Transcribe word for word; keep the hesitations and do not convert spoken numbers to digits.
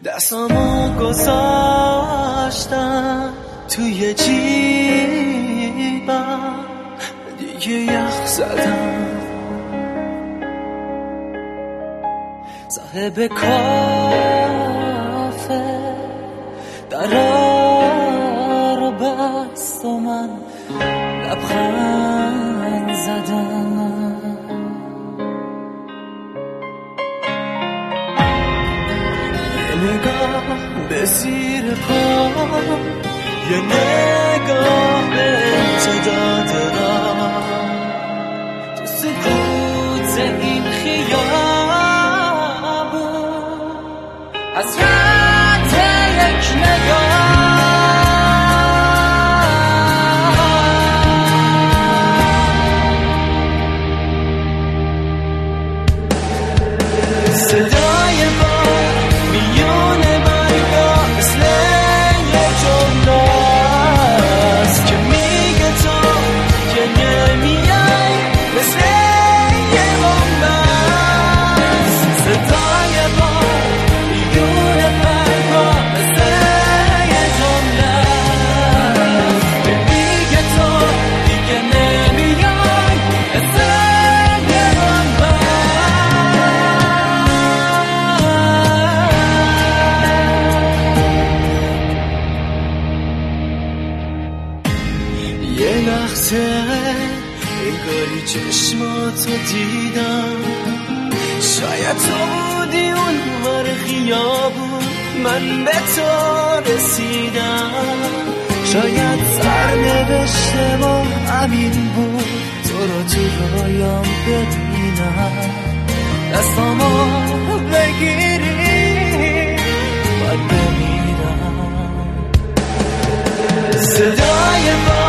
دستامو گذاشتم توی جیبم، دیگه یخ زدم. صاحب کافه درا رو بست و من لبخند زدم. یه نگاه به زیر پا، یه نگاه به امتداد راه، تو سکوت این خیابون، حسرت یک نگاه. صدای باد میون برگا مثل یه جمله است که میگه تو که نمیای، مثل یه بمبه است. صدای باد میون برگا مثل یه جمله است که میگه تو دیگه نمیای، مثل یه بمبه. یه لحظه انگاری چشماتو دیدم، شاید تو بودی اون ور خیابون، من به تو رسیدم. شاید سرنوشت ما همین بود، تو رو تو رویام ببینم، دستامو بگیری من بمیرم. صدای